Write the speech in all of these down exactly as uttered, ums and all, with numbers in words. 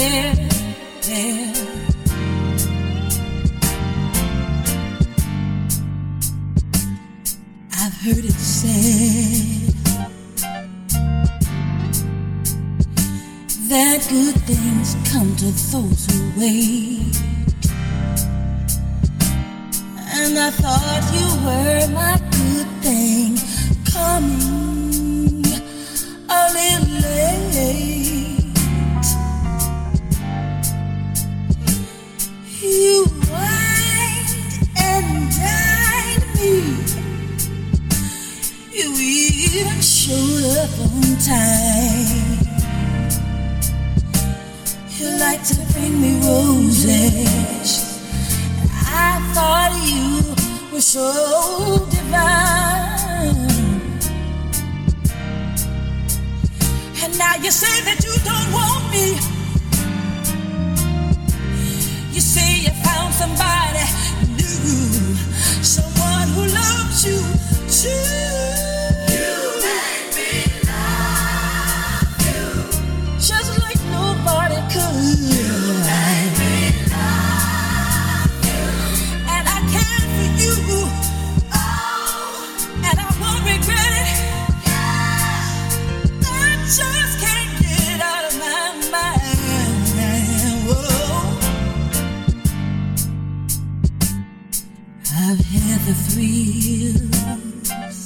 there, there. I've heard it said that good things come to those who wait. And I thought you were my good thing coming a little late. You wined and dined me. You even showed up on time. You like to bring me roses. I thought you were so divine. And now you say that you don't want me. You say you found somebody new, someone who loves you too. You make me love you just like nobody could. You make me love you, and I care for you. Oh, and I won't regret it. Yeah, I just can't get it out of my mind. Whoa. I've had the thrills,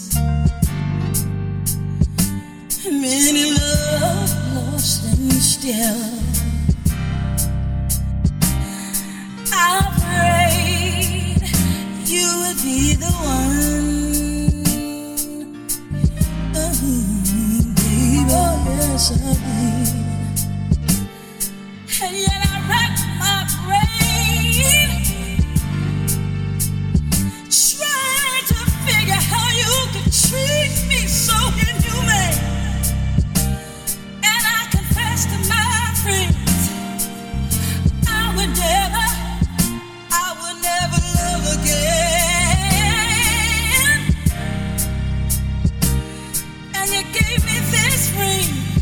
many love lost and still I prayed you would be the one, oh, baby, oh, yes I did. And yet I racked my brain trying to figure how you could treat me so inhumane. And I confess to my friends, I would never, I would never love again. And you gave me this ring.